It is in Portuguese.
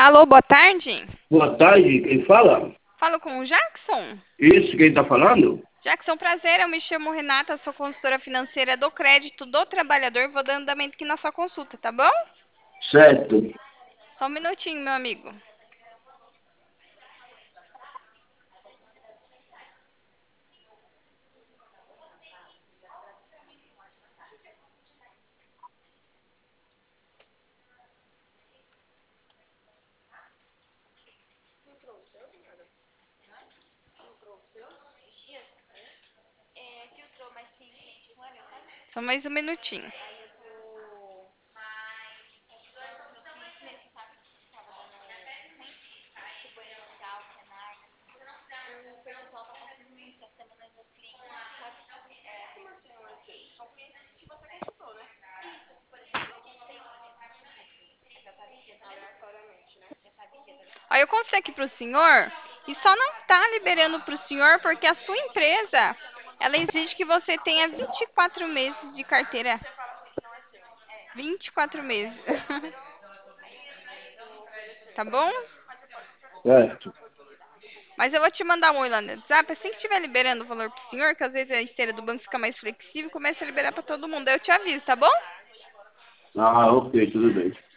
Alô, boa tarde. Boa tarde, quem fala? Falo com o Jackson. Isso, quem tá falando? Jackson, prazer. Eu me chamo Renata, sou consultora financeira do Crédito do Trabalhador. Vou dando andamento aqui na sua consulta, tá bom? Certo. Só um minutinho, meu amigo. Só mais um minutinho. Aí eu consigo aqui para o senhor e só não está liberando para o senhor porque a sua empresa, ela exige que você tenha 24 meses de carteira. 24 meses. Tá bom? Certo. Mas eu vou te mandar um oi lá no WhatsApp. Assim que estiver liberando o valor pro senhor, que às vezes a esteira do banco fica mais flexível, começa a liberar para todo mundo. Aí eu te aviso, tá bom? Ah, ok, tudo bem.